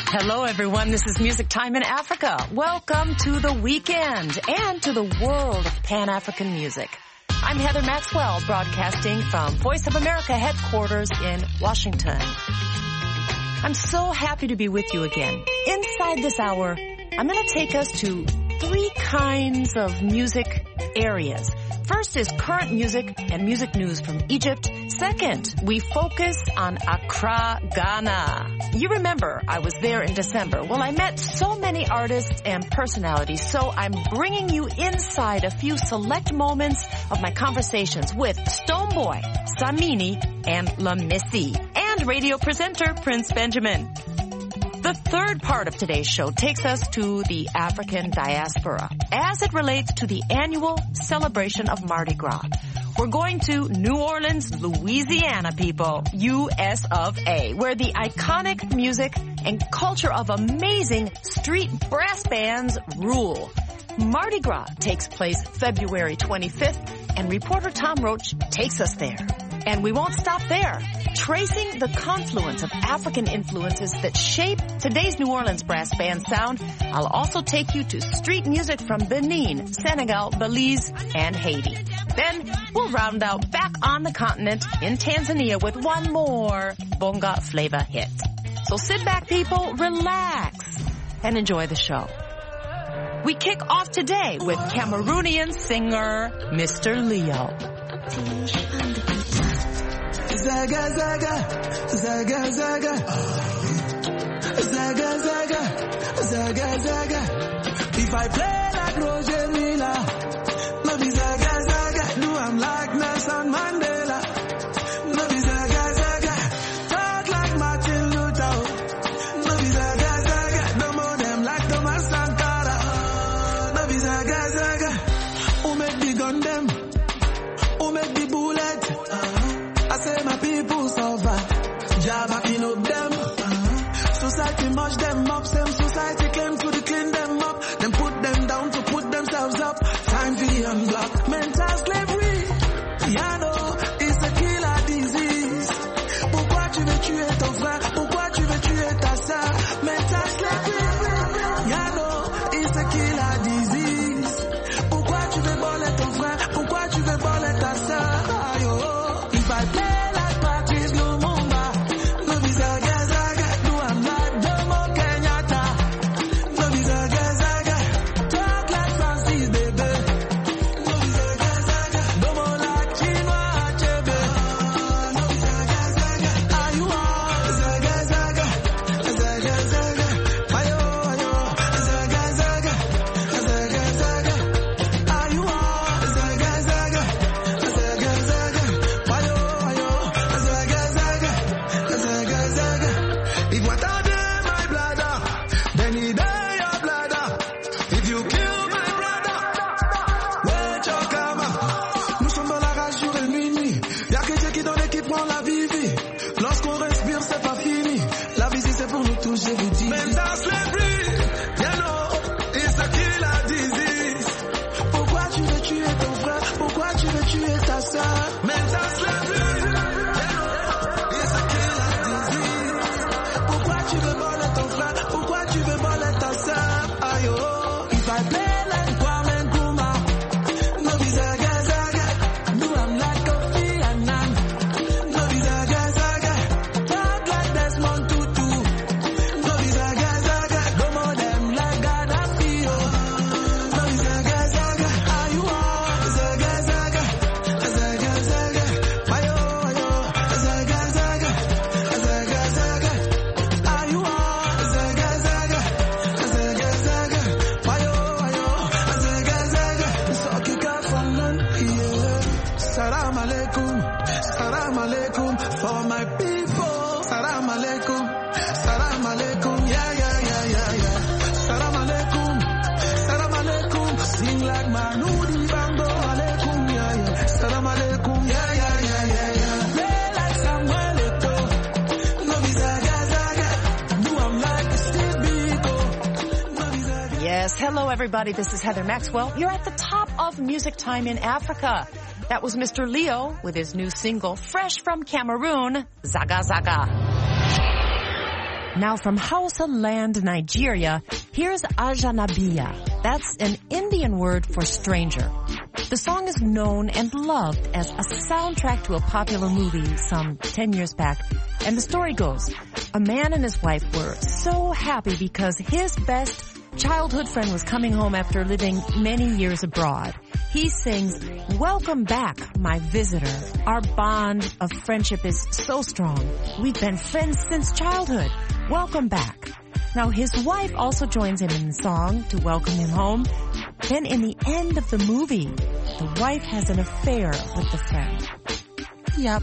Hello, everyone. This is Music Time in Africa. Welcome to the weekend and to the world of Pan-African music. I'm Heather Maxwell, broadcasting from Voice of America headquarters in Washington. I'm so happy to be with you again. Inside this hour, I'm going to take us to three kinds of music areas. First is current music and music news from Egypt. Second, we focus on Accra, Ghana. You remember I was there in December. Well, I met so many artists and personalities, so I'm bringing you inside a few select moments of my conversations with Stonebwoy, Samini, and Lamisi, and radio presenter Prince Benjamin. The third part of today's show takes us to the African diaspora as it relates to the annual celebration of Mardi Gras. We're going to New Orleans, Louisiana, people, US of A, where the iconic music and culture of amazing street brass bands rule. Mardi Gras takes place February 25th, and reporter Tom Roach takes us there. And we won't stop there. Tracing the confluence of African influences that shape today's New Orleans brass band sound, I'll also take you to street music from Benin, Senegal, Belize, and Haiti. Then we'll round out back on the continent in Tanzania with one more bonga flavor hit. So sit back, people, relax, and enjoy the show. We kick off today with Cameroonian singer Mr. Leo. Zaga, zaga, zaga, zaga. Zaga, zaga, zaga, zaga. If I play like Roger Miller, no be zaga, zaga. Do I'm like Nelson Mandela. No be zaga, zaga. Talk like Martin Luther. No be zaga, zaga. No more them like Thomas Sankara. No be zaga, zaga. Who make the gun them? Who make the bullet? I say my people suffer, job backing up them. Society mush them up, same society claim to clean them up. Then put them down to put themselves up. Time for the unblock. Mental slavery, yeah no, it's a killer disease. Pourquoi tu veux tuer ton frère? Pourquoi tu veux tuer ta sœur? Mental slavery, yeah no, it's a killer disease. Pourquoi tu veux voler ton frère? Pourquoi tu veux voler ta sœur? Ayo. If I play like Patrice Lumumba, no be zaga zaga. Do I'm like Jomo Kenyatta, no be zaga zaga. Talk like Francis Bebe, no be zaga zaga. No more like Chinua Achebe, no be zaga zaga. Are you all zaga zaga, zaga zaga? Ayo ayo, zaga zaga, zaga zaga. Are you all zaga zaga, zaga zaga? If what I do my bladder, then he die your bladder. If you kill my brother, wait your karma. Nous sommes dans la rage sur le minuit. Y'a que Dieu qui donne et qui prend la vie. Lorsqu'on respire, c'est pas fini. La vie c'est pour nous tous, je vous dis. Mental slavery, you know, it's a killer disease. Pourquoi tu veux tuer ton frère? Pourquoi tu veux tuer ta soeur? Mental slavery. Tu veux voler ton frère, pourquoi tu veux voler ta sœur? Ayo, if I play like Kwame Nkrumah, no be zaga zaga. Do I'm like Kofi Annan, no be zaga zaga. Talk like Desmond Tutu, no be zaga zaga. Go more them like Gaddafi, no be zaga zaga. Ayo, zaga zaga, zaga zaga. Ayo ayo, zaga zaga, zaga zaga. You are zaga zaga, zaga zaga, ayo ayo, zaga zaga. So kick off from none, yeah. Salam alaikum, for my people. Salam alaikum, yeah yeah yeah yeah yeah. Salam alaikum, sing like Manu Dibango, alaikum yeah yeah. Salam alaikum, yeah yeah yeah yeah yeah. Play like Samuel Eto'o, no be zaga zaga. Do I'm like Steve Biko, no be zaga. Yes, hello everybody, this is Heather Maxwell. You're at the top of Music Time in Africa. That was Mr. Leo with his new single, fresh from Cameroon, Zaga Zaga. Now from Hausa land, Nigeria, here's Ajanabiya. That's an Indian word for stranger. The song is known and loved as a soundtrack to a popular movie some 10 years back. And the story goes, a man and his wife were so happy because his best childhood friend was coming home after living many years abroad. He sings, "Welcome back, my visitor. Our bond of friendship is so strong. We've been friends since childhood. Welcome back." Now his wife also joins him in the song to welcome him home. Then in the end of the movie, the wife has an affair with the friend. Yup.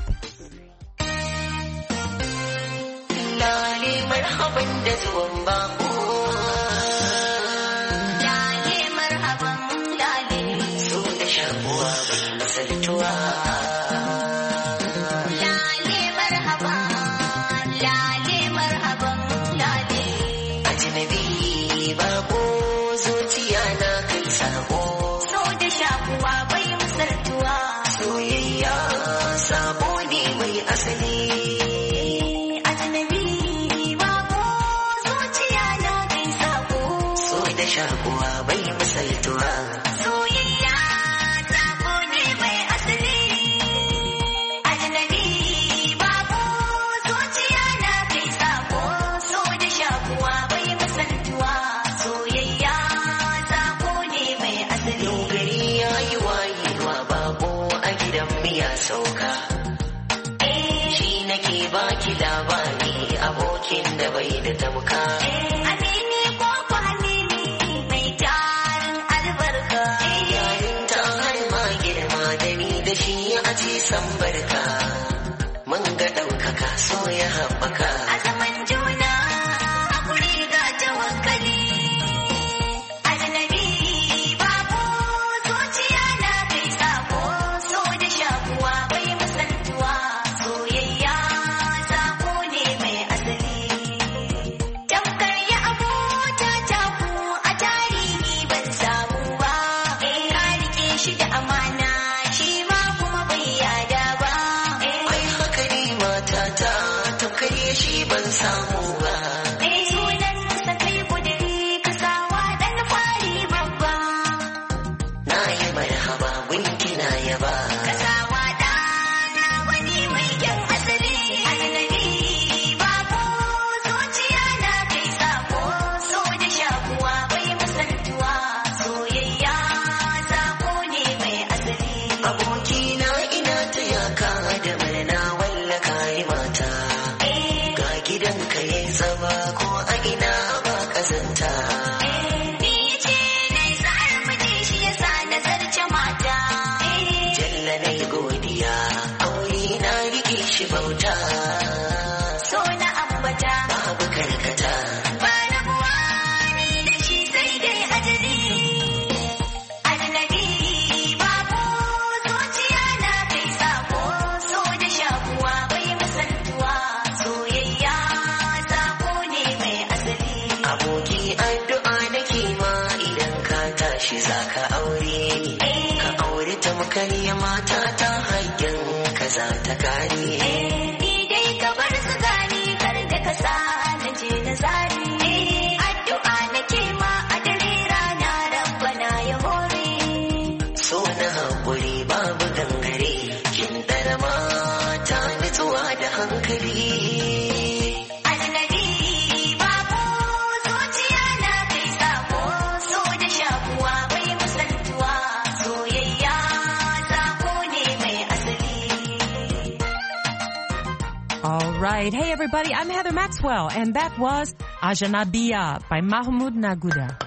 Right. Hey, everybody, I'm Heather Maxwell, and that was Ajanabiya by Mahmoud Naguda.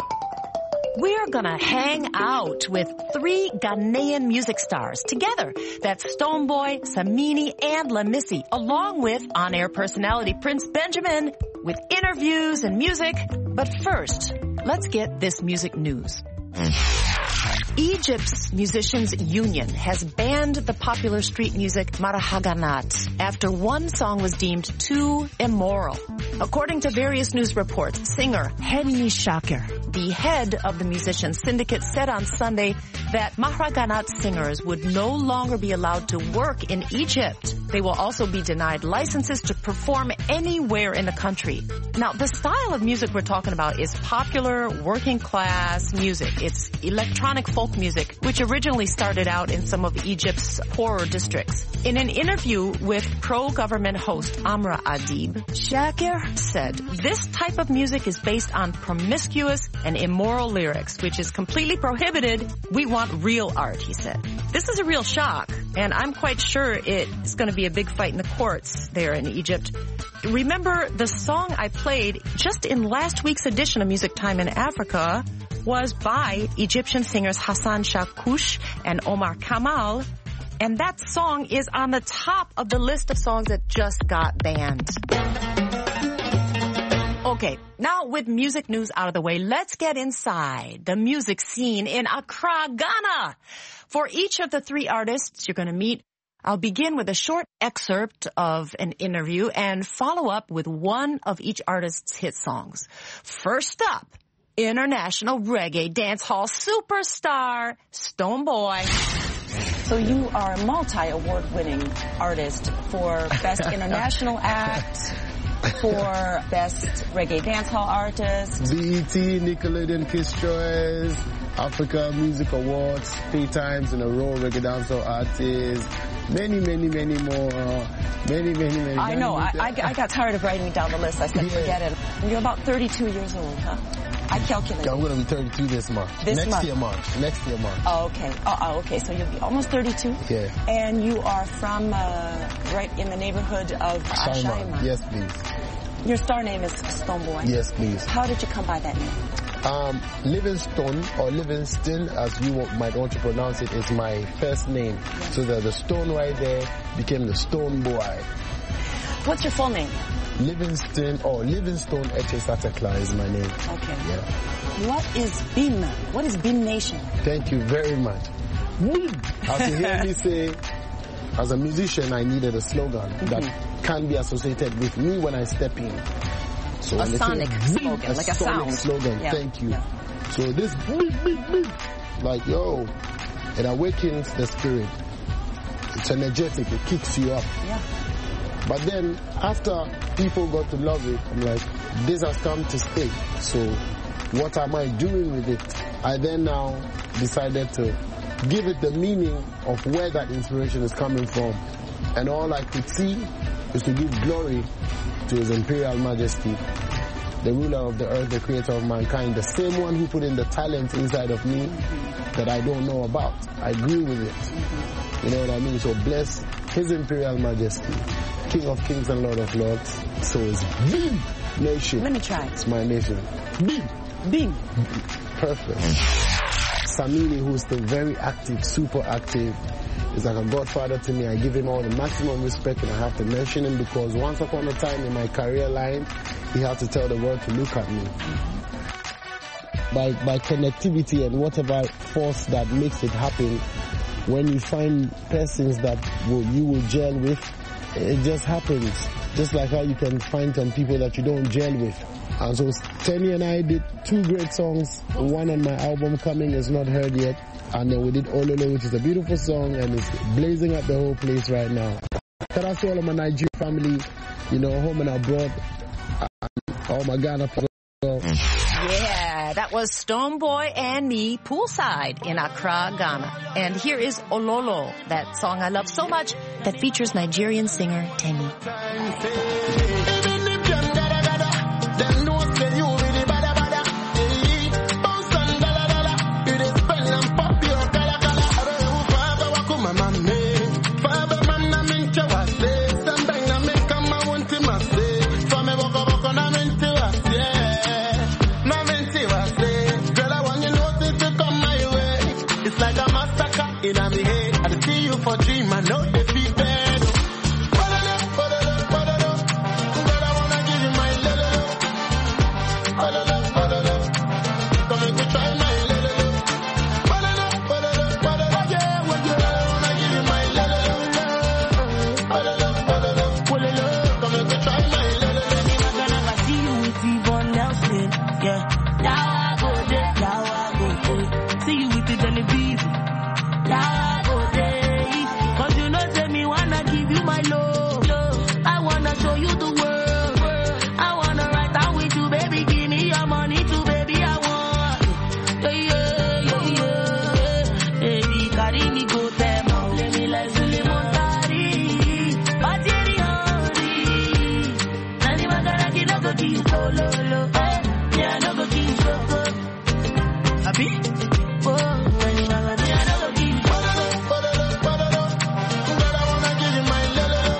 We're gonna hang out with 3 Ghanaian music stars together. That's Stonebwoy, Samini, and Lamisi, along with on-air personality Prince Benjamin, with interviews and music. But first, let's get this music news. Egypt's Musicians Union has banned the popular street music Marahaganat after one song was deemed too immoral. According to various news reports, singer Henny Shakir, the head of the musician syndicate, said on Sunday that Mahraganat singers would no longer be allowed to work in Egypt. They will also be denied licenses to perform anywhere in the country. Now, the style of music we're talking about is popular working class music. It's electronic folk music, which originally started out in some of Egypt's poorer districts. In an interview with pro-government host Amra Adib, Shakir said, "This type of music is based on promiscuous and immoral lyrics, which is completely prohibited. We want real art," he said. This is a real shock, and I'm quite sure it's going to be a big fight in the courts there in Egypt. Remember, the song I played just in last week's edition of Music Time in Africa was by Egyptian singers Hassan Shakush and Omar Kamal, and that song is on the top of the list of songs that just got banned. Okay, now with music news out of the way, let's get inside the music scene in Accra, Ghana. For each of the three artists you're going to meet, I'll begin with a short excerpt of an interview and follow up with one of each artist's hit songs. First up, international reggae dancehall superstar, Stonebwoy. So you are a multi-award-winning artist for Best International Act, for Best Reggae Dancehall Artist. BET, Nickelodeon Kids Choice, Africa Music Awards, 3 times in a row, Reggae Dancehall Artist, many more, many. I know, I got tired of writing down the list. I said, forget it. You're about 32 years old, huh? I calculated. I'm going to be 32 this month. Next year, March. Oh, okay. Okay, so you'll be almost 32? Yeah. And you are from right in the neighborhood of Ashaiman. Yes, please. Your star name is Stonebwoy? Yes, please. How did you come by that name? Livingstone, or Livingston, as you might want to pronounce it, is my first name. Yes. So the stone right there became the Stonebwoy. What's your full name? Livingstone Eche Satekla is my name. Okay. Yeah. What is BIM? What is BIM Nation? Thank you very much. As you hear me say, as a musician, I needed a slogan that can be associated with me when I step in. So a sonic slogan, like a sound. Slogan. Yeah. Thank you. Yeah. So this like, yo, it awakens the spirit. It's energetic. It kicks you up. Yeah. But then, after people got to love it, I'm like, this has come to stay. So, what am I doing with it? I then now decided to give it the meaning of where that inspiration is coming from. And all I could see is to give glory to His Imperial Majesty, the ruler of the earth, the creator of mankind, the same one who put in the talent inside of me that I don't know about. I grew with it. You know what I mean? So bless His Imperial Majesty, King of Kings and Lord of Lords. So it's BIM Nation. Let me try. It's my nation. BIM. Perfect. Samini, who's the very active, super active, is like a godfather to me. I give him all the maximum respect, and I have to mention him because once upon a time in my career line, he had to tell the world to look at me. By connectivity and whatever force that makes it happen, when you find persons that you will gel with, it just happens. Just like how you can find some people that you don't gel with. And so Tenny and I did 2 great songs. One on my album Coming is not heard yet. And then we did Ololo, which is a beautiful song and it's blazing up the whole place right now. Shout out to all of my Nigerian family, home and abroad. And all my Ghana people. Yeah, that was Stonebwoy and me poolside in Accra, Ghana. And here is Ololo, that song I love so much that features Nigerian singer Tenny. For dream, I know they feel bad. lo. Me I no go give you. Abi? Oh, when you are me I no go give you. Girl, I wanna give you my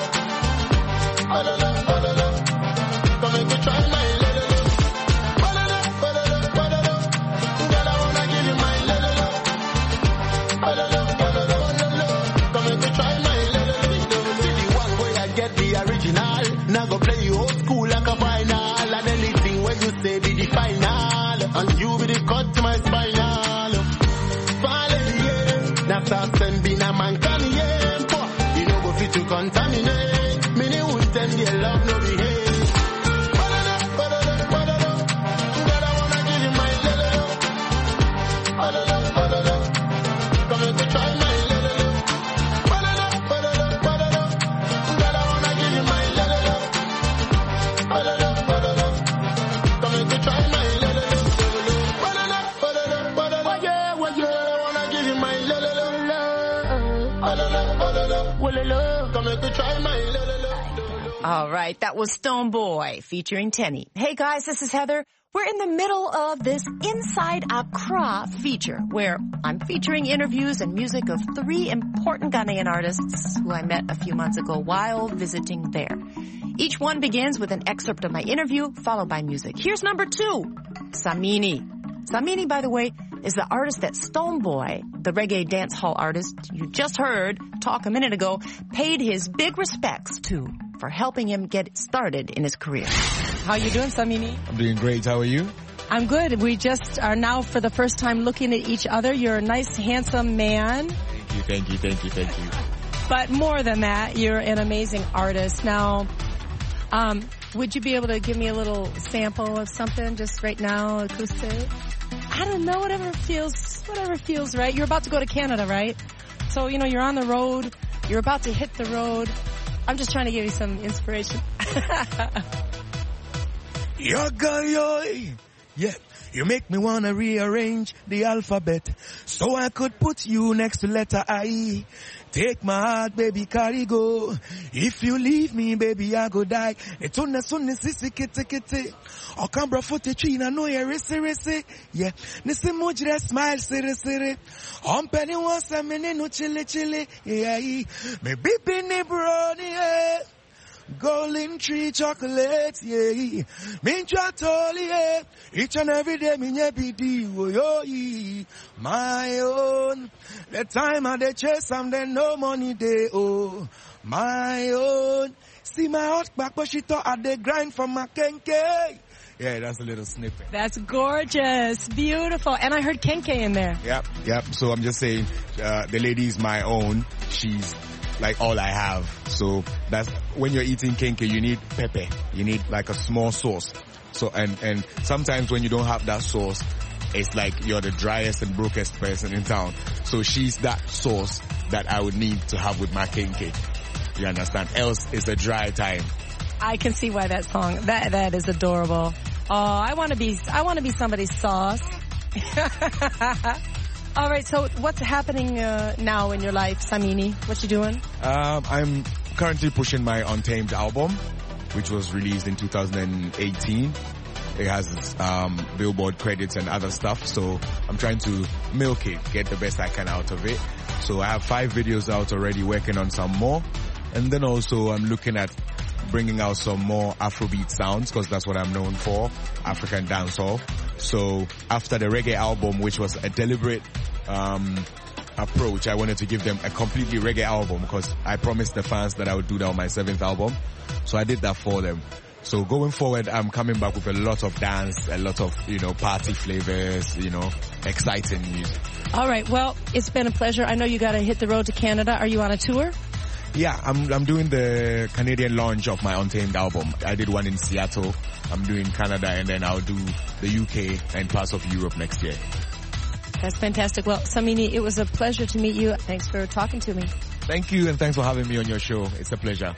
lo. Come and go try my lo. Girl, I wanna give you my lo. Come and go try my lo. See the one boy I get the original. Now go play you old school like a final. And anything when you say be the final. And you be the cut to my spinal. Finally, now start sending a man can you know go fit to contaminate. Many would tell me love no behave. Girl, I wanna give you my little. Come and go try my little. Girl, I wanna give you my little. Come and go try my little. Oh yeah, I wanna give you my little. Come and go try my little. All right, that was Stonebwoy featuring Tenny. Hey guys, this is Heather. We're in the middle of this Inside Accra feature where I'm featuring interviews and music of 3 important Ghanaian artists who I met a few months ago while visiting there. Each one begins with an excerpt of my interview, followed by music. Here's number 2, Samini. Samini, by the way, is the artist that Stonebwoy, the reggae dancehall artist you just heard talk a minute ago, paid his big respects to for helping him get started in his career. How you doing, Samini? I'm doing great. How are you? I'm good. We just are now for the first time looking at each other. You're a nice, handsome man. Thank you. But more than that, you're an amazing artist. Now, would you be able to give me a little sample of something just right now, acoustic? I don't know, whatever feels right. You're about to go to Canada, right? So, you're on the road. You're about to hit the road. I'm just trying to give you some inspiration. Yo, girl, yo, yeah. You make me wanna rearrange the alphabet so I could put you next to letter I. Take my heart, baby, carry go. If you leave me, baby, I go die. Etuna sunni sisi kiti kiti. Okambra futi china no ya risi. Yeah. Nisi mujre smile siri siri. Penny wants a minute no chili. Yeah. Me bibi ni brony, yeah. Golden tree chocolate, yeah. Mincha toli, yeah. Each and every day, minye bidi, yo, my own. The time I dey chase, I'm there no money day, oh, my own. See my hot back, but she thought I dey grind for my kenke. Yeah, that's a little snippet. That's gorgeous, beautiful. And I heard kenke in there. Yep. So I'm just saying, the lady is my own. She's like all I have. So that's when you're eating kenke, you need pepper. You need like a small sauce. So and sometimes when you don't have that sauce, it's like you're the driest and brokest person in town. So she's that sauce that I would need to have with my kenke. You understand? Else it's a dry time. I can see why that song. That is adorable. Oh, I want to be somebody's sauce. All right, so what's happening now in your life, Samini? What you doing? I'm currently pushing my Untamed album, which was released in 2018. It has Billboard credits and other stuff, so I'm trying to milk it, get the best I can out of it. So I have 5 videos out already, working on some more. And then also I'm looking at bringing out some more Afrobeat sounds, because that's what I'm known for, African dancehall. So after the reggae album, which was a deliberate approach, I wanted to give them a completely reggae album because I promised the fans that I would do that on my 7th album. So I did that for them. So going forward, I'm coming back with a lot of dance, a lot of, party flavors, exciting music. All right. Well, it's been a pleasure. I know you got to hit the road to Canada. Are you on a tour? Yeah, I'm doing the Canadian launch of my Untamed album. I did one in Seattle. I'm doing Canada, and then I'll do the UK and parts of Europe next year. That's fantastic. Well, Samini, it was a pleasure to meet you. Thanks for talking to me. Thank you, and thanks for having me on your show. It's a pleasure.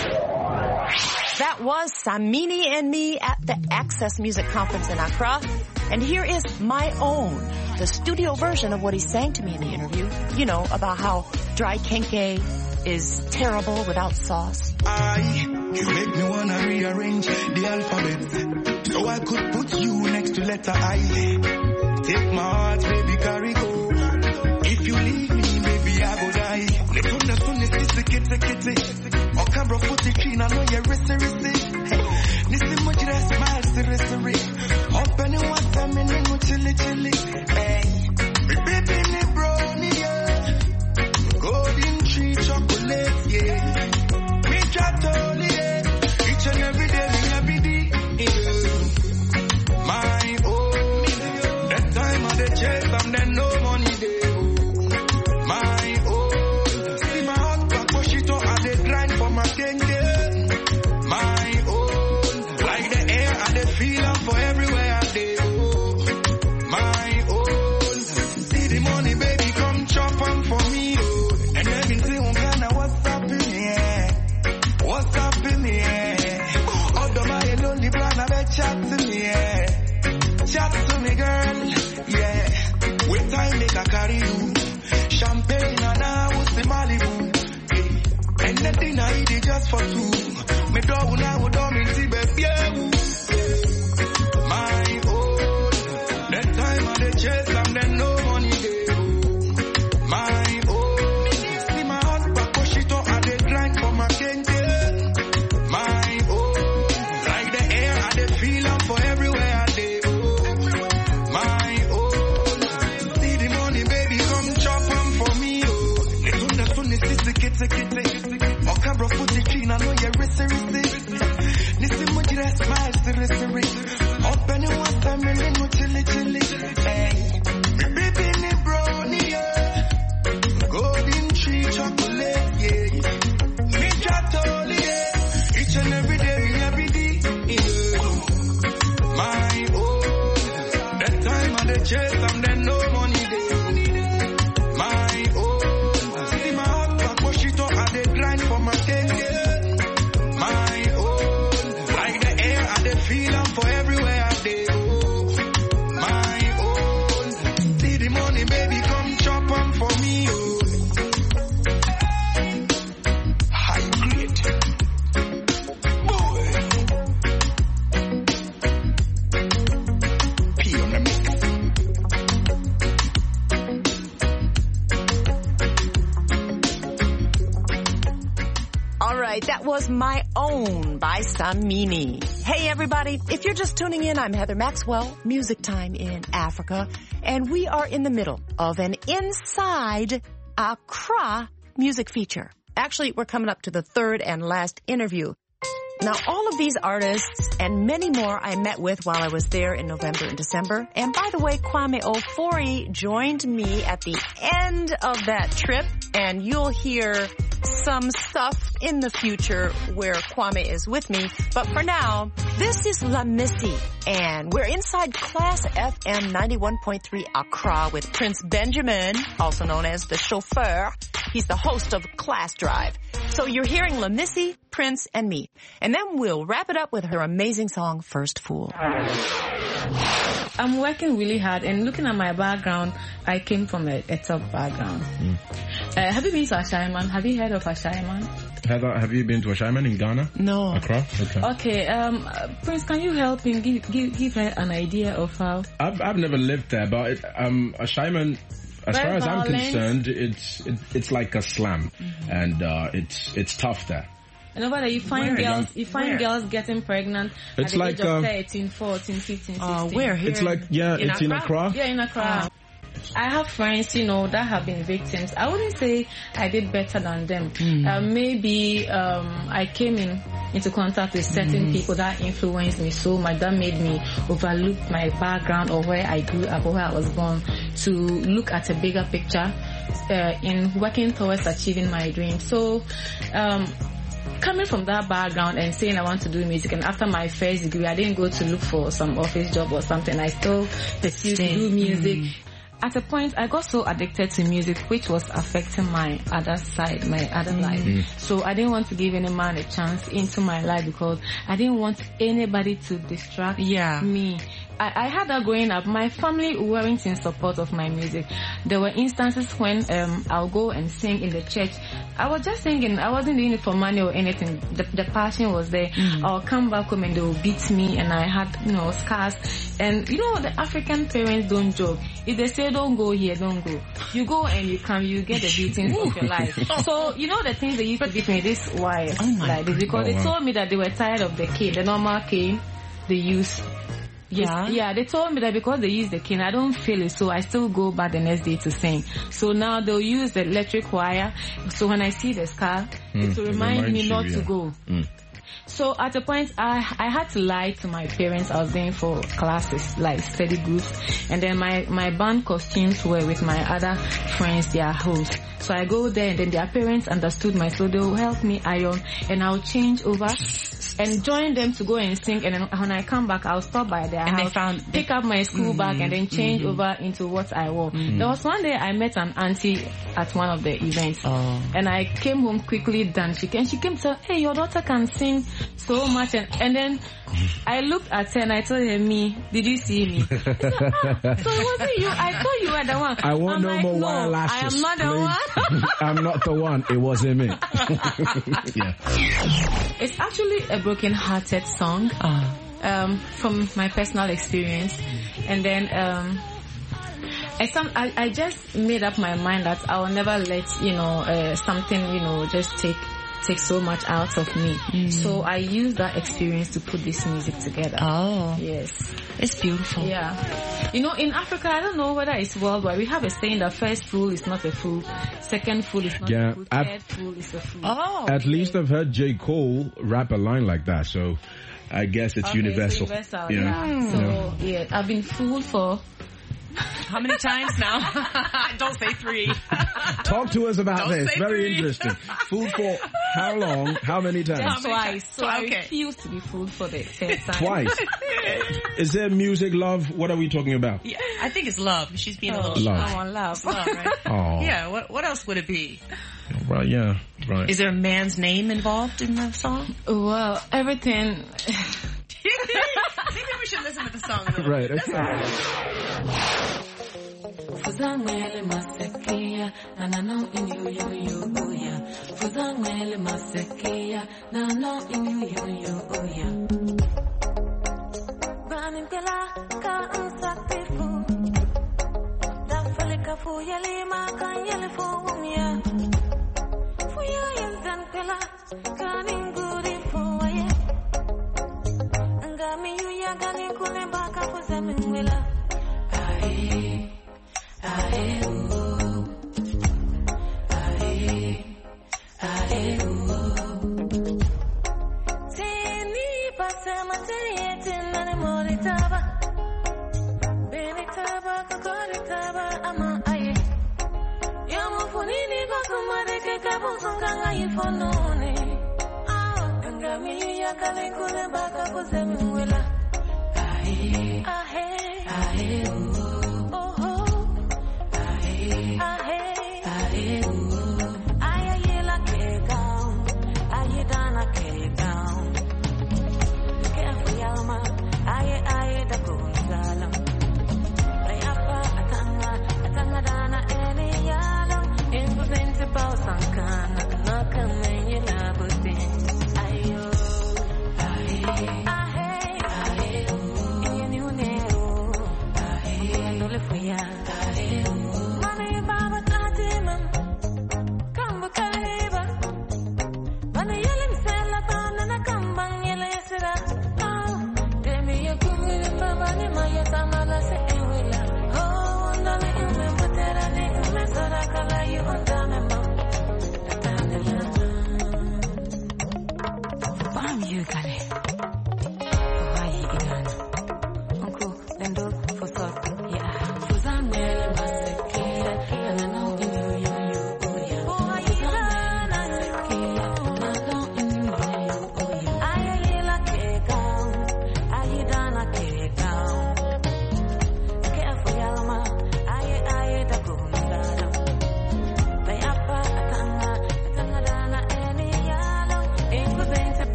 That was Samini and me at the Access Music Conference in Accra. And here is My Own, the studio version of what he sang to me in the interview. About how dry kenke is terrible without sauce. You make me wanna rearrange the alphabet so I could put you next to letter I. Take my heart, baby, carry go. If you leave me, baby, I go die. Little soon is kitty. Oh, camera footage, I know you're risky. Listen, much that smile, seriously. Open your water, me no chilly. Hey, baby, me brownie, yeah. Golden tree chocolate, yeah. Me chatoli, yeah. Each and every day, yeah. My own. That time of the chase, and then no money there. My own. See my heart back, push it up, and they grind for my gang, yeah. My own. Like the air, and the feel for everywhere I do. My own. See the money, baby, come chop on for me, oh. And let me see what's up in the air. What's up in the air? Although my lonely plan, I bet chat to me, yeah. Chat to me, girl, yeah. With time, make I carry you. Champagne and I was the Malibu, yeah. And the dinner I eat it just for two. Me dog now would do me see baby, yeah. My own. That time of the chase, and then no money there. My own. See my heart back, push it up, and they grind for my gang, yeah. My own. Like the air, and the feel for everywhere I do. My own. See the money, baby, come chop on for me, oh. The soon is kitty. Oh, camera footage, I know you're risky. Listen, much that smile, seriously. Open your water, me no chilly. Hey, baby, me brownie, yeah. Golden tree chocolate, yeah. Me chatoli, yeah. Each and every day, yeah. My own. That time of the chase, and then no money there. My own. See my heart back, push it up, and they grind for my gang, yeah. My own. Like the air, and the feel for everywhere I do. My own. See the money, baby, come chop on for me, oh. High grade. Boy. P on the mix. All right, that was My Own by Samini. Hey everybody, if you're just tuning in, I'm Heather Maxwell, Music Time in Africa, and we are in the middle of an Inside Accra music feature. Actually, we're coming up to the third and last interview. Now, all of these artists and many more I met with while I was there in November and December. And by the way, Kwame Ofori joined me at the end of that trip, and you'll hear some stuff in the future where Kwame is with me. But for now, this is La Missy, and we're inside Class FM 91.3 Accra with Prince Benjamin, also known as the chauffeur. He's the host of Class Drive. So you're hearing La Missy, Prince, and me. And then we'll wrap it up with her amazing song, First Fool. I'm working really hard, and looking at my background, I came from a top background. Have you been to Ashaiman? Have you heard of Ashaiman? Heather, have you been to Ashaiman in Ghana? No. Accra? Okay. Prince, can you help me give her an idea of how? I've never lived there, but Ashaiman, as far as I'm concerned, it's like a slum, and it's tough there. And over there, you find girls getting pregnant at the age of 13, 14, 15, 16. Where? Here it's like, it's in Accra. Yeah, in Accra. I have friends, that have been victims. I wouldn't say I did better than them. Maybe I came into contact with certain people that influenced me so much, that made me overlook my background or where I grew up or where I was born, to look at a bigger picture in working towards achieving my dream. So coming from that background and saying I want to do music, and after my first degree I didn't go to look for some office job or something, I still pursued to do music. at a point, I got so addicted to music, which was affecting my other side, my other life. So I didn't want to give any man a chance into my life because I didn't want anybody to distract me. I had that growing up. My family weren't in support of my music. There were instances when I'll go and sing in the church. I was just singing. I wasn't doing it for money or anything. The passion was there. I'll come back home and they will beat me, and I had, scars. And the African parents don't joke. If they say don't go here, don't go. You go and you come, you get the beatings of your life. So the things they used to beat me, this wires like this, because they told me that they were tired of the cane, the normal cane they use. Yeah, they told me that because they use the cane, I don't feel it, so I still go back the next day to sing. So now they'll use the electric wire, so when I see the scar, it will remind me not to go. So at a point, I had to lie to my parents. I was going for classes, like study groups, and then my band costumes were with my other friends, their hosts. So I go there, and then their parents understood my, so they'll help me iron, and I'll change over and join them to go and sing. And then when I come back, I'll stop by their house, pick up my school bag, and then change over into what I wore. There was one day I met an auntie at one of the events, and I came home quickly done. She came to say, hey, your daughter can sing so much. And then I looked at her and I told her, me, did you see me? So it wasn't you. I thought you were the one. I want no more wire lashes. I am not the one. I'm not the one. It wasn't me. It's actually a broken-hearted song from my personal experience. And then I just made up my mind that I will never let something just take so much out of me. So I use that experience to put this music together. Oh. Yes. It's beautiful. Yeah. In Africa, I don't know whether it's worldwide, we have a saying that first fool is not a fool, second fool is not a fool, third fool is a fool. Oh. At least I've heard J. Cole rap a line like that, so I guess it's universal. Yeah. So, I've been fooled for... How many times now? Don't say 3. Talk to us about this. Very interesting. Fooled for how long? How many times? Twice. So I refuse to be fooled for the third time. Twice. Is there music, love? What are we talking about? Yeah, I think it's love. She's being a little love. I want love. Love, right? Oh. Yeah. What else would it be? Well, yeah. Right. Is there a man's name involved in the song? Well, everything. Maybe we should listen to the song a little right. bit. Fuzangwele masekia na nano inyu yo ya. Fuzangwele masekia na nano inyu yo ya. Baninkela ka unsatifu. Dafalika fu yeli maka yeli fu umya. Fu yenzankela kaninguri fu waye. Ngami yuya gani kule baka fu zemingwela. Aye. Ae oh, ae, ae oh. Tini pasama tini tinane mori taba, beni taba kakori taba ama aye. Yamu funini bakumare ke kabusunganga ifonone. Ngami yakale kule baka kuzemi mwela. Ae, ae, ae oh.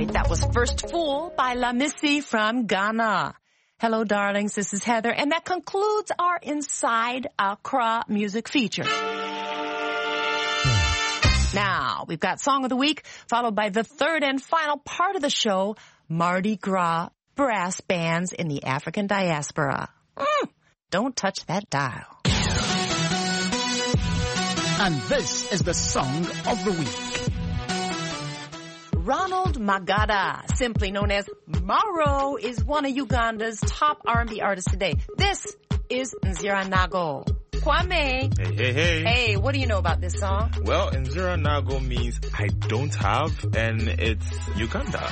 right, that was First Fool by La Missy from Ghana. Hello, darlings, this is Heather, and that concludes our Inside Accra music feature. Now, we've got Song of the Week, followed by the third and final part of the show, Mardi Gras brass bands in the African diaspora. Don't touch that dial. And this is the Song of the Week. Ronald Magada, simply known as Mauro, is one of Uganda's top R&B artists today. This is Nzira Nago. Kwame. Hey. Hey, what do you know about this song? Well, Nzira Nago means I don't have, and it's Uganda.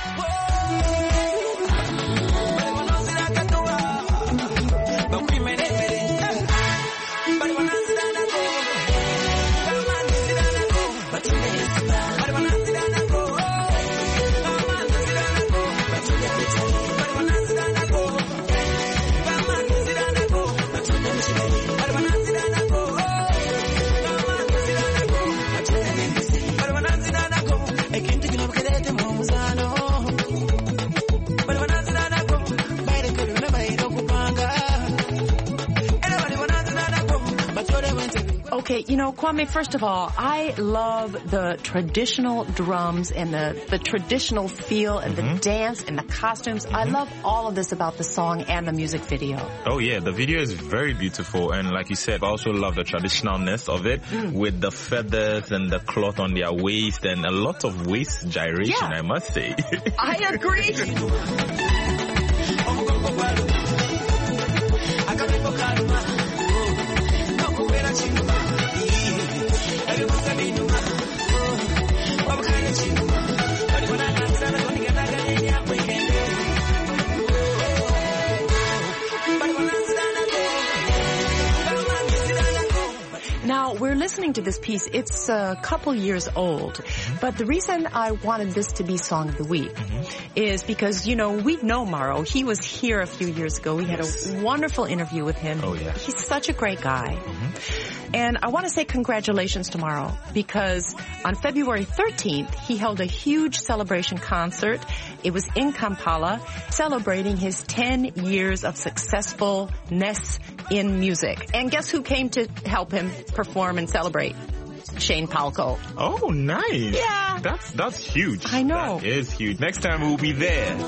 Okay, you know, Kwame, first of all, I love the traditional drums and the traditional feel and the dance and the costumes. I love all of this about the song and the music video. Oh yeah, the video is very beautiful, and like you said, I also love the traditionalness of it with the feathers and the cloth on their waist and a lot of waist gyration, I must say. I agree. Now, we're listening to this piece. It's a couple years old, but the reason I wanted this to be Song of the Week is because, you know, we know Mauro. He was here a few years ago. We had a wonderful interview with him. Oh, yeah. He's such a great guy. And I want to say congratulations to Mauro because on February 13th, he held a huge celebration concert. It was in Kampala, celebrating his 10 years of successfulness in music. And guess who came to help him perform and celebrate? Shane Palco. Oh, nice. Yeah. That's huge. I know. That is huge. Next time we'll be there.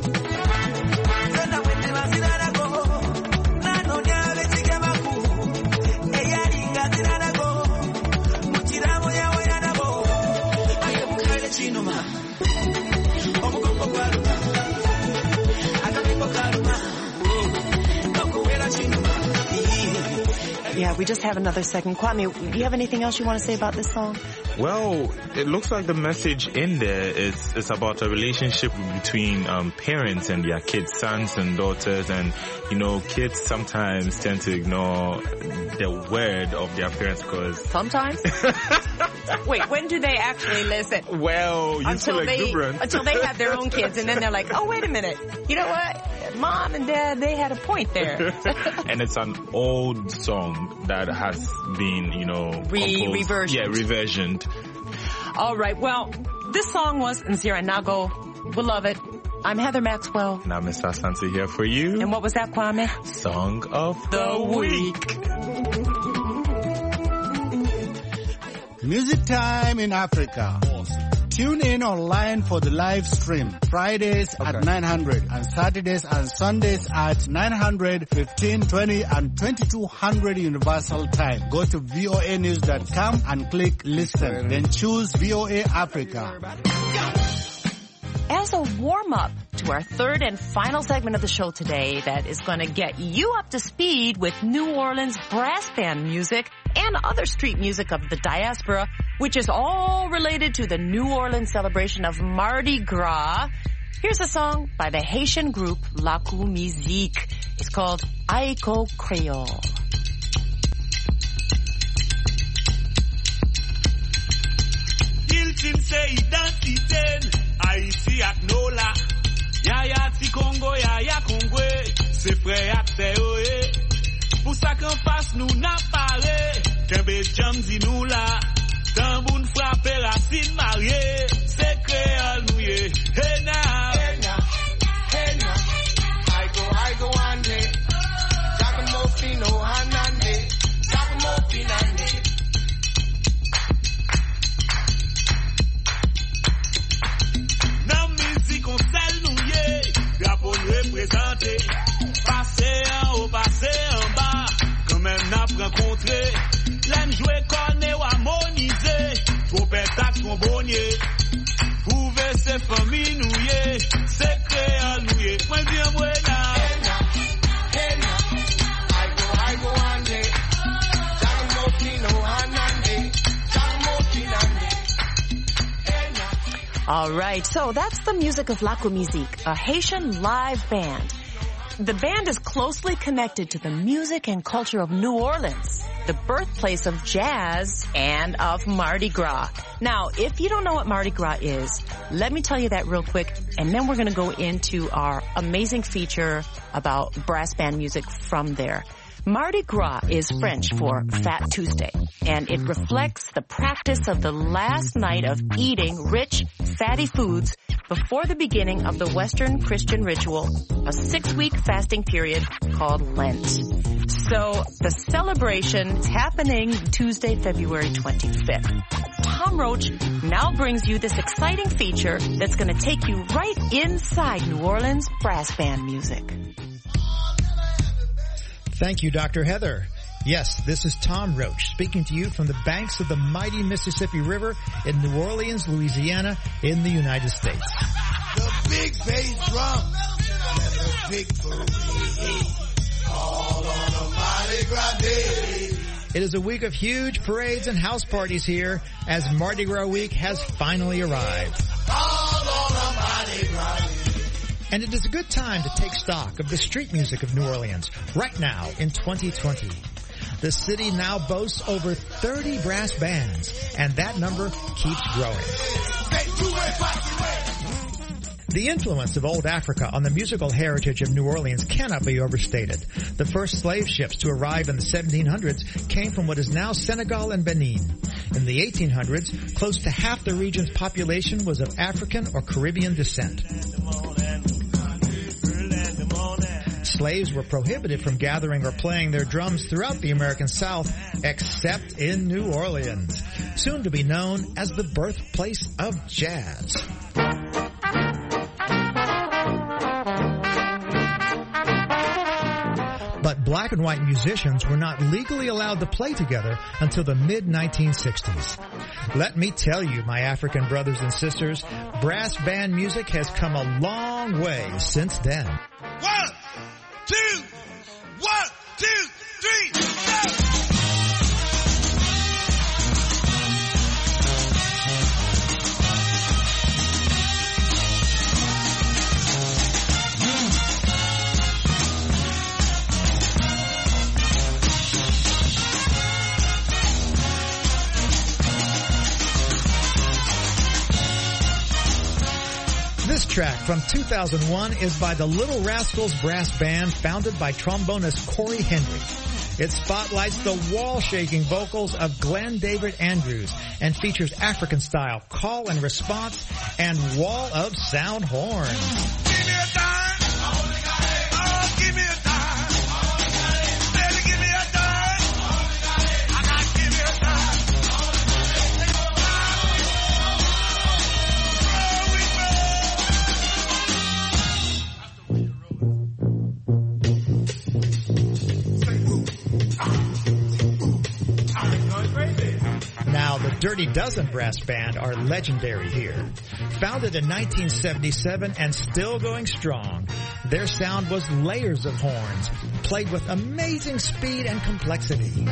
Yeah, we just have another segment. Kwame, do you have anything else you want to say about this song? Well, it looks like the message in there is about a relationship between parents and their kids, sons and daughters, and you know, kids sometimes tend to ignore the word of their parents because sometimes. Wait, when do they actually listen? Well, until they have their own kids, and then they're like, oh, wait a minute, you know what? Mom and Dad, they had a point there. And it's an old song that has been, you know, reversioned. Yeah, reversioned. All right. Well, this song was Nzira Nago. We love it. I'm Heather Maxwell. And I'm Mr. Asante here for you. And what was that, Kwame? Song of the Week. Music time in Africa. Tune in online for the live stream. Fridays at 900 and Saturdays and Sundays at 900, 1520 and 2200 Universal Time. Go to voanews.com and click listen. Then choose VOA Africa. As a warm-up to our third and final segment of the show today that is going to get you up to speed with New Orleans brass band music and other street music of the diaspora, which is all related to the New Orleans celebration of Mardi Gras. Here's a song by the Haitian group Lakou Musique. It's called Aiko Creole. Il say identité, Haïti ak Nola. Yaya ti Congo, yaya Congwe, c'est frère ak Théoé. Pour ça qu'en face nous n'a paré, Kembe jam di nous là. Tamboun frappe racine mariée, c'est créole nous yé. Hey! rencontré. L'aime jouer cornet ou harmoniser. Trompette à trombonier. Trouver ses familles nouillées. C'est créole nouillé. Moi bien moi là. I go ande. Jagamoti no anande. Jagamoti nande. All right, so that's the music of Laco Musique, a Haitian live band. The band is closely connected to the music and culture of New Orleans, the birthplace of jazz and of Mardi Gras. Now, if you don't know what Mardi Gras is, let me tell you that real quick, and then we're going to go into our amazing feature about brass band music from there. Mardi Gras is French for Fat Tuesday, and it reflects the practice of the last night of eating rich, fatty foods before the beginning of the Western Christian ritual, a 6-week fasting period called Lent. So the celebration is happening Tuesday, February 25th. Tom Roach now brings you this exciting feature that's going to take you right inside New Orleans brass band music. Thank you, Dr. Heather. Yes, this is Tom Roach speaking to you from the banks of the mighty Mississippi River in New Orleans, Louisiana, in the United States. The big bass drum and the big parade, all on a Mardi Gras day. It is a week of huge parades and house parties here as Mardi Gras week has finally arrived. All on a Mardi Gras day. And it is a good time to take stock of the street music of New Orleans right now in 2020. The city now boasts over 30 brass bands, and that number keeps growing. The influence of old Africa on the musical heritage of New Orleans cannot be overstated. The first slave ships to arrive in the 1700s came from what is now Senegal and Benin. In the 1800s, close to half the region's population was of African or Caribbean descent. Slaves were prohibited from gathering or playing their drums throughout the American South, except in New Orleans, soon to be known as the birthplace of jazz. But black and white musicians were not legally allowed to play together until the mid-1960s. Let me tell you, my African brothers and sisters, brass band music has come a long way since then. 1, 2, 1, 2, 3, go! This track from 2001 is by the Little Rascals Brass Band, founded by trombonist Corey Henry. It spotlights the wall-shaking vocals of Glenn David Andrews and features African-style call and response and wall of sound horns. Give me a dime. Oh, give me a dime. Baby, give me a dime. I got to give me a dime. Now, the Dirty Dozen Brass Band are legendary here. Founded in 1977 and still going strong, their sound was layers of horns, played with amazing speed and complexity.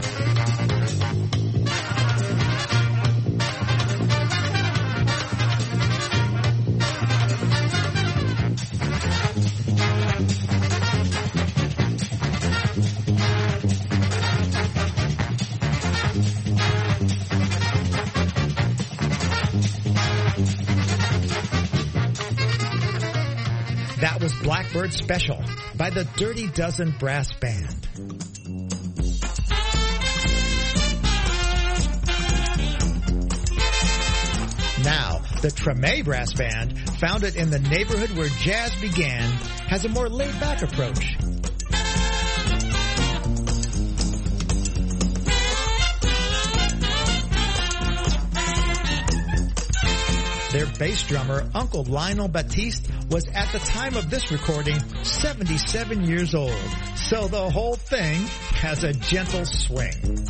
That was Blackbird Special by the Dirty Dozen Brass Band. Now, the Treme Brass Band, founded in the neighborhood where jazz began, has a more laid-back approach. Their bass drummer, Uncle Lionel Batiste, was at the time of this recording 77 years old. So the whole thing has a gentle swing.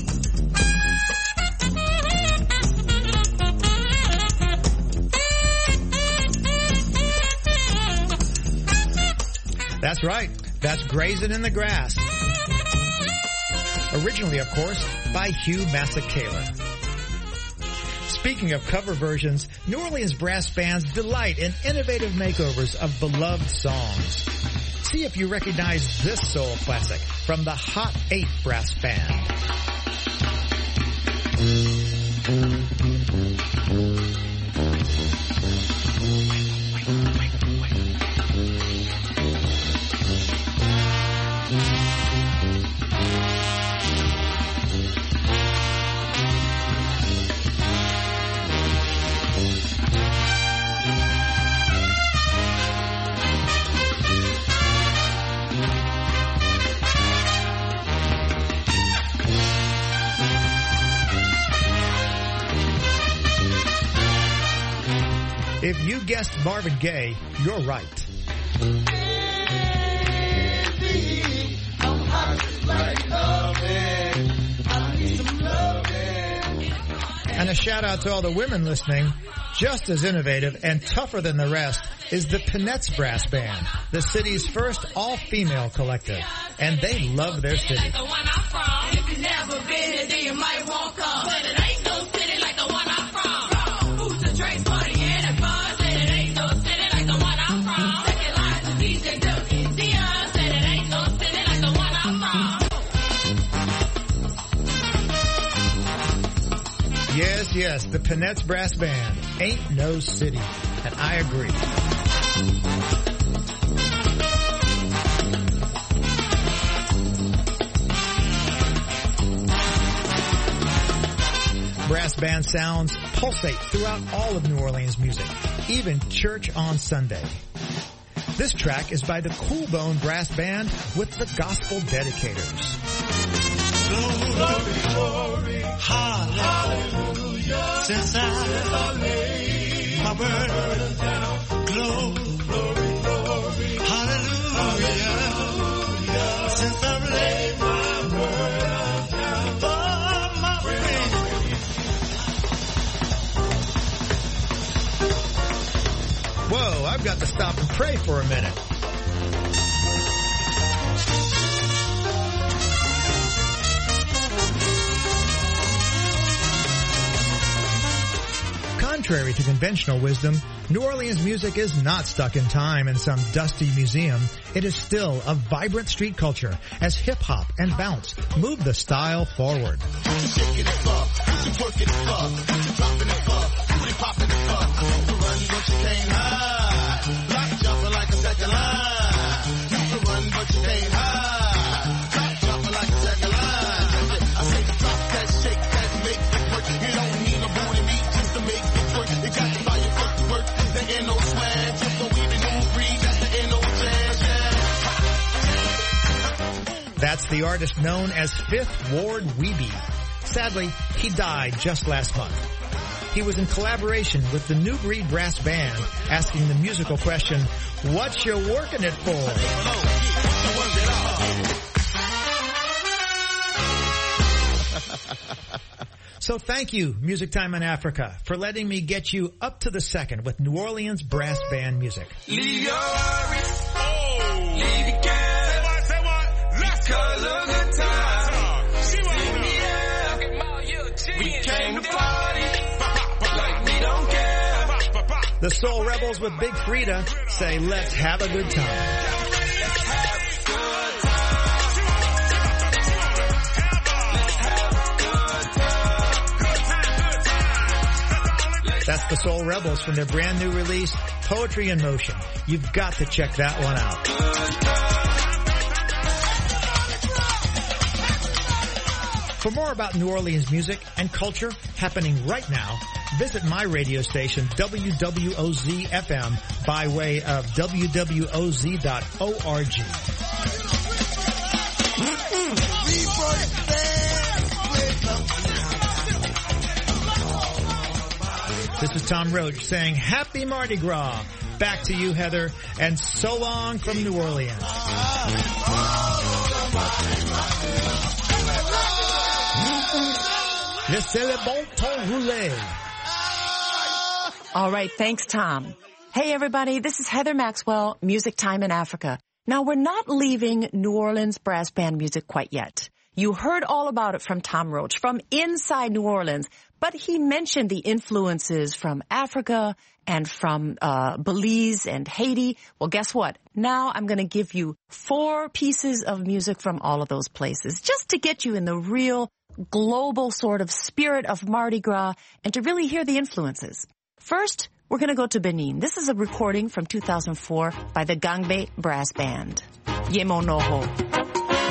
That's right. That's Grazing in the Grass. Originally, of course, by Hugh Masekela. Speaking of cover versions, New Orleans brass bands delight in innovative makeovers of beloved songs. See if you recognize this soul classic from the Hot 8 Brass Band. If you guessed Marvin Gaye, you're right. And a shout out to all the women listening. Just as innovative and tougher than the rest is the Pinettes Brass Band, the city's first all-female collective. And they love their city. If you never been here, then you might won't come. But it ain't no city like the one I'm from. Food to drink, party, and a fun. Said it ain't no city like the one I'm from. Second line to DJ Ducky. Dion said it ain't no city like the one I'm from. Yes, the Pinettes Brass Band. Ain't no city. And I agree. Brass band sounds pulsate throughout all of New Orleans music, even church on Sunday. This track is by the Cool Bone Brass Band with the Gospel Dedicators. Glory, glory, hallelujah. Since I laid my burden down, glory, glory, hallelujah. Since I laid my burden down for my friend. Whoa, I've got to stop and pray for a minute. Contrary to conventional wisdom, New Orleans music is not stuck in time in some dusty museum. It is still a vibrant street culture as hip-hop and bounce move the style forward. Shaking it up, working it up, dropping it up, booty popping it up. Run but you can't hide, lock jumping like a second line. Used to run but you can't hide, lock jumping like a second line. I say drop that, shake that, make it work. You don't need a booty meat just to make it work. You got to buy your work. There ain't no swag, just so we be no free. That's the N.O. jazz. That's the artist known as Fifth Ward Weeby. Sadly, he died just last month. He was in collaboration with the New Breed Brass Band, asking the musical question, "What you working it for?" So thank you, Music Time in Africa, for letting me get you up to the second with New Orleans Brass Band music. Leave your worries, leave your cares. Say what? Let's call a good time. We came to party, like we don't care. The Soul Rebels with Big Frida say, let's have a good time. That's the Soul Rebels from their brand new release, Poetry in Motion. You've got to check that one out. For more about New Orleans music and culture happening right now, visit my radio station, WWOZ-FM, by way of wwoz.org. This is Tom Roach saying Happy Mardi Gras. Back to you, Heather, and so long from New Orleans. Laissez le bon temps rouler. All right, thanks, Tom. Hey, everybody, this is Heather Maxwell, Music Time in Africa. Now, we're not leaving New Orleans brass band music quite yet. You heard all about it from Tom Roach, from inside New Orleans, but he mentioned the influences from Africa and from Belize and Haiti. Well, guess what? Now I'm going to give you 4 pieces of music from all of those places, just to get you in the real global sort of spirit of Mardi Gras and to really hear the influences. First, we're going to go to Benin. This is a recording from 2004 by the Gangbe Brass Band. Yemonoho.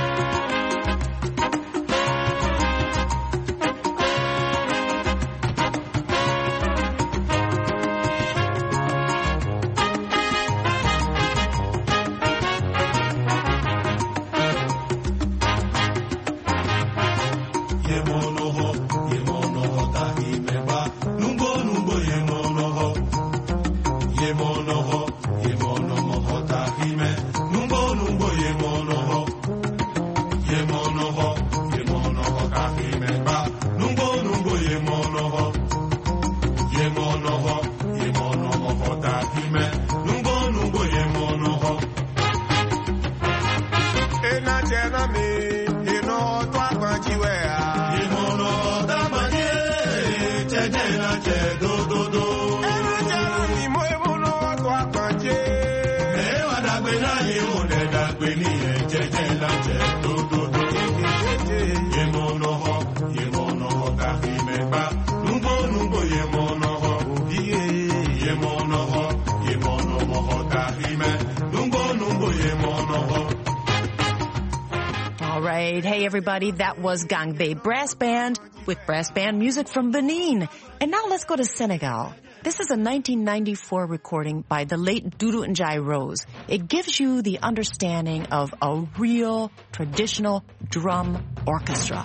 Hey everybody, that was Gangbe Brass Band with brass band music from Benin. And now let's go to Senegal. This is a 1994 recording by the late Doudou Ndiaye Rose. It gives you the understanding of a real traditional drum orchestra.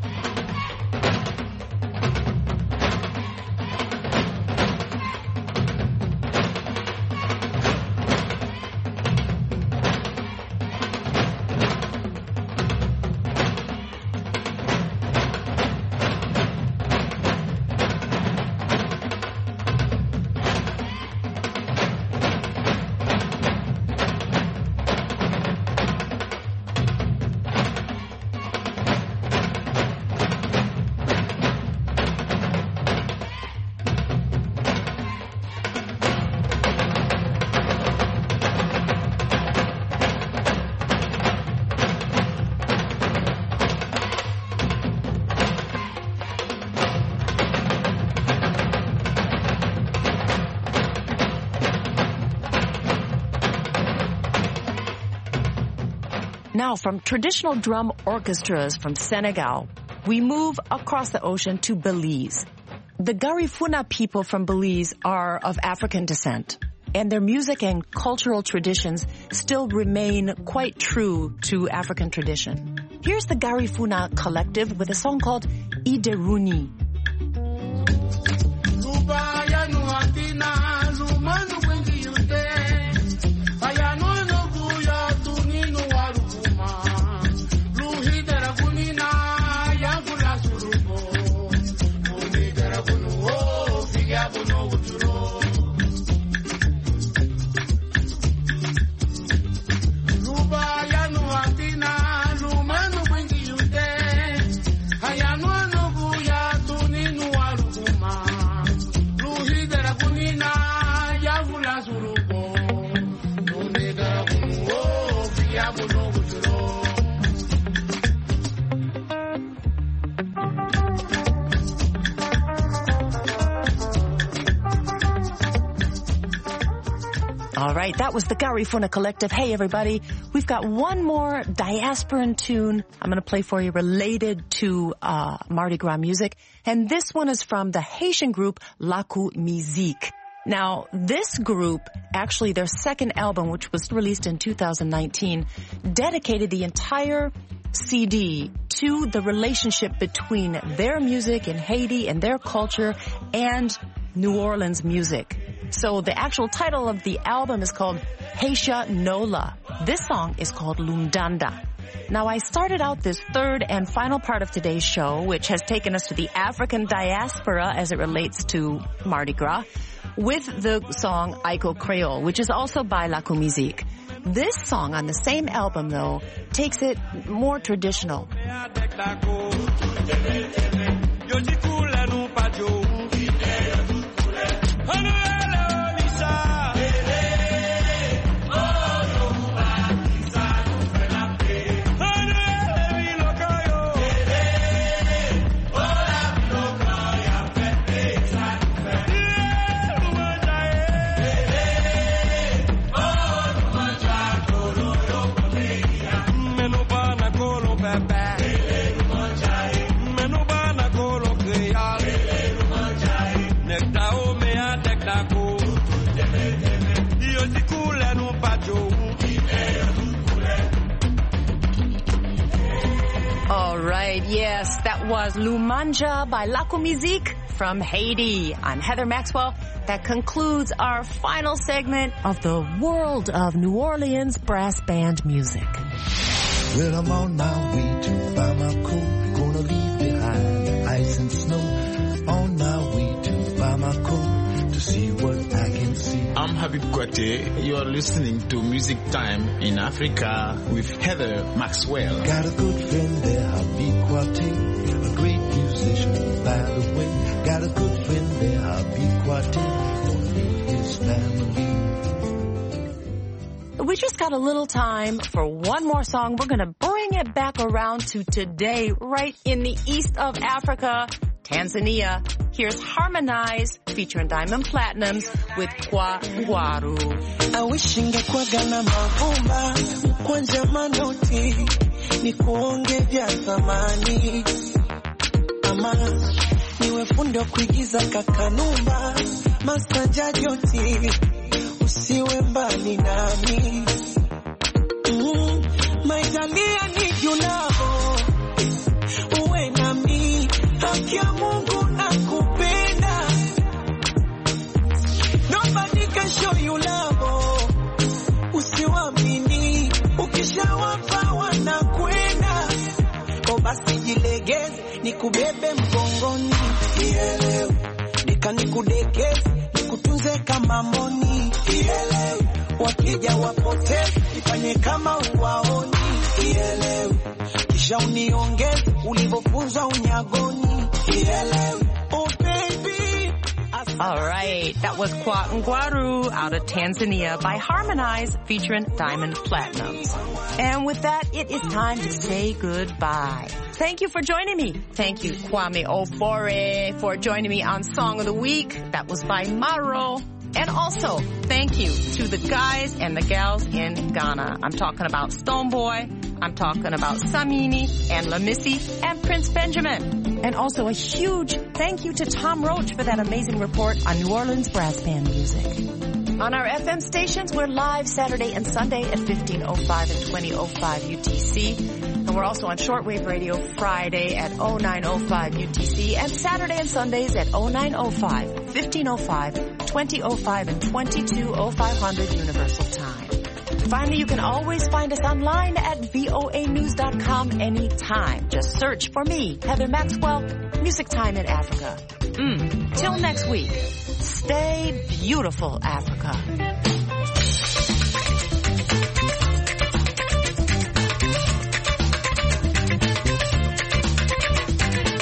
Now, from traditional drum orchestras from Senegal, we move across the ocean to Belize. The Garifuna people from Belize are of African descent, and their music and cultural traditions still remain quite true to African tradition. Here's the Garifuna Collective with a song called Ideruni. All right, that was the Garifuna Collective. Hey, everybody, we've got one more diasporan tune I'm going to play for you related to Mardi Gras music. And this one is from the Haitian group Lakou Musique. Now, this group, actually their second album, which was released in 2019, dedicated the entire CD to the relationship between their music in Haiti and their culture and New Orleans music. So the actual title of the album is called Haisha Nola. This song is called Lundanda. Now, I started out this third and final part of today's show, which has taken us to the African diaspora as it relates to Mardi Gras, with the song Aiko Creole, which is also by Lakou Musique. This song on the same album, though, takes it more traditional. All right, yes, that was Lumanja by Lakou Musique from Haiti. I'm Heather Maxwell. That concludes our final segment of the world of New Orleans brass band music. Well, I'm on my way to Bamako, gonna leave behind the ice and snow. On my way to Bamako to see what I can see. I'm Habib Kwate. You are listening to Music Time in Africa with Heather Maxwell. Got a good friend there, Habib Kwate, a great musician by the way. Got a good friend there, Habib Kwate, gonna meet his family. We just got a little time for one more song. We're going to bring it back around to today, right in the east of Africa, Tanzania. Here's Harmonize featuring Diamond Platnumz with Kwa Ngwaru. I wish ingekuwaga na mavumba kwanja manoti ni kuonge vya zamani ama niwe fundi wa kuigiza kakanumba masanja joti usiwe mbali nami maitalia ni junavo uwe nami haki ya Mungu nakupenda nobody can show you love usiwamini ukishawapa wanakwenda o basi jilegeze nikubebe mgongoni ielewe nikanikudekeze nikutunze kama mboni ielewe wakija wapoteze nifanye kama uwaoni ielewe kisha uniongeze ulivyofunzwa unyagoni ielewe oh baby. All right, that was Kwa Ngwaru out of Tanzania by Harmonize featuring Diamond Platnumz. And with that, it is time to say goodbye. Thank you for joining me. Thank you, Kwame Ofore, for joining me on Song of the Week. That was by Maro. And also, thank you to the guys and the gals in Ghana. I'm talking about Stonebwoy, I'm talking about Samini and Lamissy and Prince Benjamin. And also a huge thank you to Tom Roach for that amazing report on New Orleans brass band music. On our FM stations, we're live Saturday and Sunday at 1505 and 2005 UTC. And we're also on shortwave radio Friday at 0905 UTC and Saturday and Sundays at 0905, 1505, 2005, and 220500 Universal Time. Finally, you can always find us online at voanews.com anytime. Just search for me, Heather Maxwell, Music Time in Africa. Till next week, stay beautiful, Africa.